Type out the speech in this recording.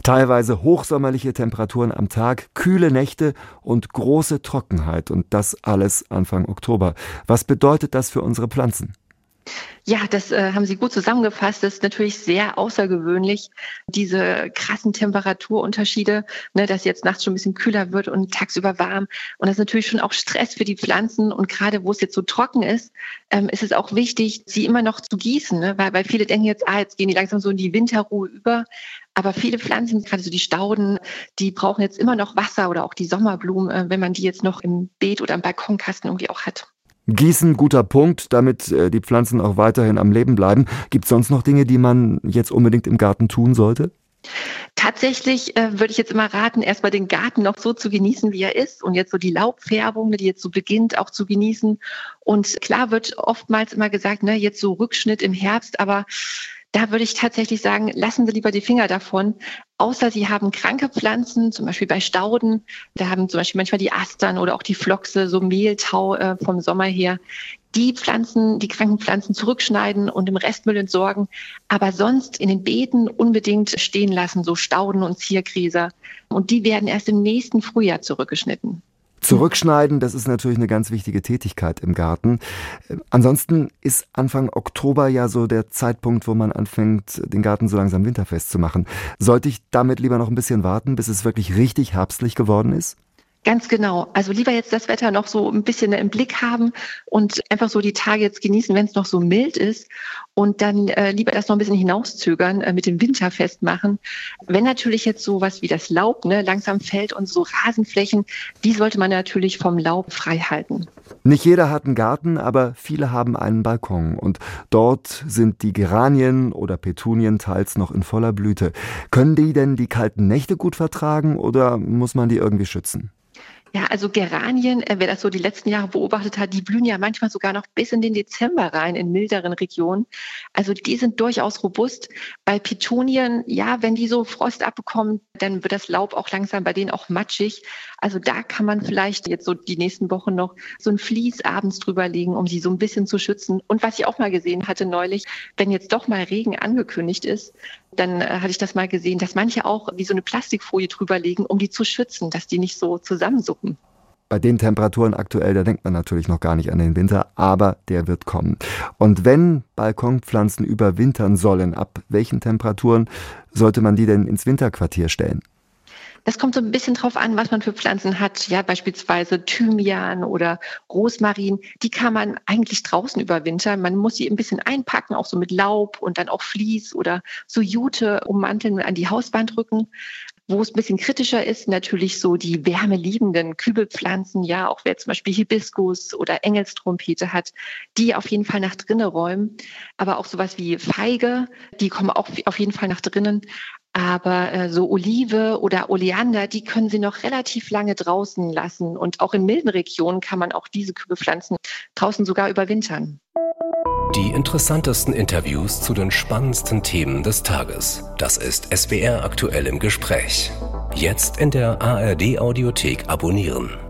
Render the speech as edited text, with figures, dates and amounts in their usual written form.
Teilweise hochsommerliche Temperaturen am Tag, kühle Nächte und große Trockenheit. Und das alles Anfang Oktober. Was bedeutet das für unsere Pflanzen? Ja, das haben Sie gut zusammengefasst. Das ist natürlich sehr außergewöhnlich, diese krassen Temperaturunterschiede, ne, dass jetzt nachts schon ein bisschen kühler wird und tagsüber warm. Und das ist natürlich schon auch Stress für die Pflanzen. Und gerade wo es jetzt so trocken ist, ist es auch wichtig, sie immer noch zu gießen, ne? Weil viele denken jetzt gehen die langsam so in die Winterruhe über. Aber viele Pflanzen, gerade so die Stauden, die brauchen jetzt immer noch Wasser oder auch die Sommerblumen, wenn man die jetzt noch im Beet oder im Balkonkasten irgendwie auch hat. Gießen, guter Punkt, damit die Pflanzen auch weiterhin am Leben bleiben. Gibt es sonst noch Dinge, die man jetzt unbedingt im Garten tun sollte? Tatsächlich würde ich jetzt immer raten, erstmal den Garten noch so zu genießen, wie er ist und jetzt so die Laubfärbung, die jetzt so beginnt, auch zu genießen. Und klar wird oftmals immer gesagt, ne, jetzt so Rückschnitt im Herbst, aber da würde ich tatsächlich sagen, lassen Sie lieber die Finger davon. Außer Sie haben kranke Pflanzen, zum Beispiel bei Stauden. Da haben zum Beispiel manchmal die Astern oder auch die Flochse, so Mehltau vom Sommer her. Die Pflanzen, die kranken Pflanzen zurückschneiden und im Restmüll entsorgen. Aber sonst in den Beeten unbedingt stehen lassen, so Stauden und Ziergräser. Und die werden erst im nächsten Frühjahr zurückgeschnitten. Zurückschneiden, das ist natürlich eine ganz wichtige Tätigkeit im Garten. Ansonsten ist Anfang Oktober ja so der Zeitpunkt, wo man anfängt, den Garten so langsam winterfest zu machen. Sollte ich damit lieber noch ein bisschen warten, bis es wirklich richtig herbstlich geworden ist? Ganz genau. Also lieber jetzt das Wetter noch so ein bisschen im Blick haben und einfach so die Tage jetzt genießen, wenn es noch so mild ist und dann lieber das noch ein bisschen hinauszögern, mit dem Winter festmachen. Wenn natürlich jetzt sowas wie das Laub langsam fällt und so Rasenflächen, die sollte man natürlich vom Laub frei halten. Nicht jeder hat einen Garten, aber viele haben einen Balkon und dort sind die Geranien oder Petunien teils noch in voller Blüte. Können die denn die kalten Nächte gut vertragen oder muss man die irgendwie schützen? Ja, also Geranien, wer das so die letzten Jahre beobachtet hat, die blühen ja manchmal sogar noch bis in den Dezember rein in milderen Regionen. Also die sind durchaus robust. Bei Petunien, ja, wenn die so Frost abbekommen, dann wird das Laub auch langsam bei denen auch matschig. Also da kann man vielleicht jetzt so die nächsten Wochen noch so ein Vlies abends drüber legen, um sie so ein bisschen zu schützen. Und was ich auch mal gesehen hatte neulich, wenn jetzt doch mal Regen angekündigt ist, dann hatte ich das mal gesehen, dass manche auch wie so eine Plastikfolie drüber legen, um die zu schützen, dass die nicht so zusammensuppen. Bei den Temperaturen aktuell, da denkt man natürlich noch gar nicht an den Winter, aber der wird kommen. Und wenn Balkonpflanzen überwintern sollen, ab welchen Temperaturen sollte man die denn ins Winterquartier stellen? Das kommt so ein bisschen drauf an, was man für Pflanzen hat. Ja, beispielsweise Thymian oder Rosmarin. Die kann man eigentlich draußen überwintern. Man muss sie ein bisschen einpacken, auch so mit Laub und dann auch Vlies oder so Jute ummanteln und an die Hauswand rücken. Wo es ein bisschen kritischer ist, natürlich so die wärmeliebenden Kübelpflanzen, ja, auch wer zum Beispiel Hibiskus oder Engelstrompete hat, die auf jeden Fall nach drinnen räumen. Aber auch sowas wie Feige, die kommen auch auf jeden Fall nach drinnen. Aber so Olive oder Oleander, die können Sie noch relativ lange draußen lassen. Und auch in milden Regionen kann man auch diese Kübelpflanzen draußen sogar überwintern. Die interessantesten Interviews zu den spannendsten Themen des Tages. Das ist SWR aktuell im Gespräch. Jetzt in der ARD Audiothek abonnieren.